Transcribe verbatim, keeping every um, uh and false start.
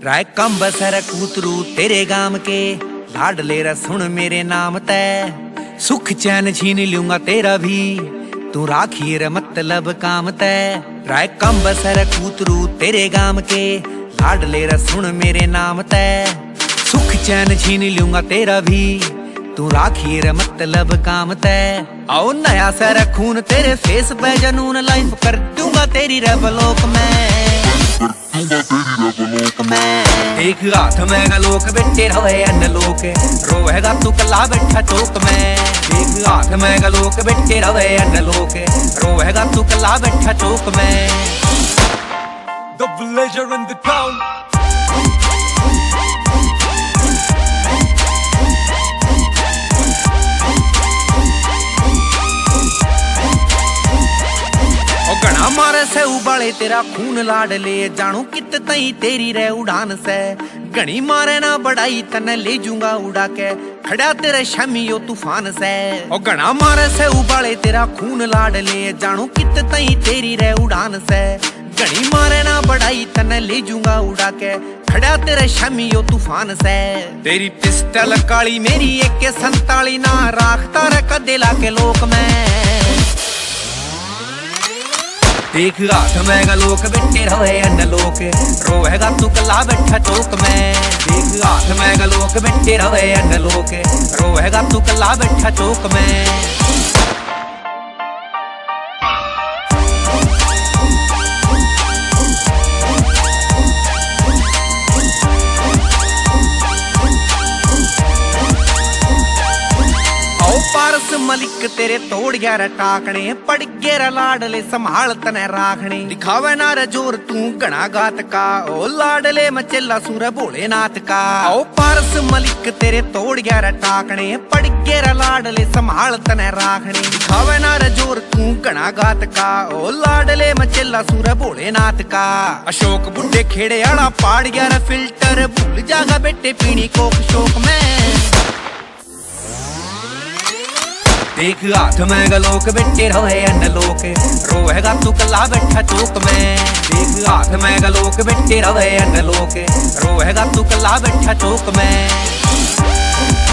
राय कम बसर कूतरू तेरे गाम के लाड ले रहा सुन मेरे नाम तय, सुख चैन छीन लूंगा तेरा भी तू राखी रे मतलब काम तय। राय कम बसर कूतरू तेरे गाम के लाड ले रहा सुन मेरे नाम तय, सुख चैन छीन लूंगा तेरा भी तू राखी रे मतलब काम तय। आओ नया सर खून तेरे फेस पे जनून लाइफ कर दूंगा तेरी रेवलोक में, एक हाथ में गलोक बेटे रहे अन्य लोक, रोएगा तू कला बैठा चौक में। एक हाथ में गलोक बेटे रहे अन्य लोक, रोएगा तू कला बैठा चौक में। The villager in the town. घना मारे से उबाले तेरा खून लाड ले जानू कित तई तेरी रे उड़ान से, घनी मारे ना बढ़ाई तने ले जूंगा उड़ा के खड़ा तेरे शमियो तूफान से। ओ घना मारे से उबाले तेरा खून लाड ले जानू कित तई तेरी रे उड़ान से, घनी मारे ना बढ़ाई तने ले जूंगा उड़ा के खड़ा तेरे शमियो तूफान से। तेरी पिस्टल काली मेरी एक के संताली ना राखता रे कदे लाके लोक में, एक हाथ में गलोक बेटे रहे अन्य लोक, रोएगा तू कला बैठा चौक में। एक हाथ में गलोक बेटे रहे अन्य लोक, रोएगा तू कला बैठा चौक में। पारस मलिक तेरे तोड़ गया रे टाकने, पड़ गया लाडले संभाल तने राखने। दिखावे ना रे जोर तू घना घात का, ओ लाडले मचेला सूर भोलेनाथ का। ओ पारस मलिक तेरे तोड़ गया रे टाकने, पड़ गया लाडले संभाल तने राखने। दिखावे ना रे जोर तू घना घात का, ओ लाडले मचेला सूर भोलेनाथ का। अशोक बुड्ढे खेड़े आड़ा पाड़ गया रे फिल्टर, भूल जागा बेटे पीनी कोक शोक में। एक हाथ में गलोक बेटे रहे अन्य लोक, रोएगा तू कला बैठा चौक में। एक हाथ में गलोक बेटे रहे अन्य लोक, रोएगा तू कला बैठा चौक में।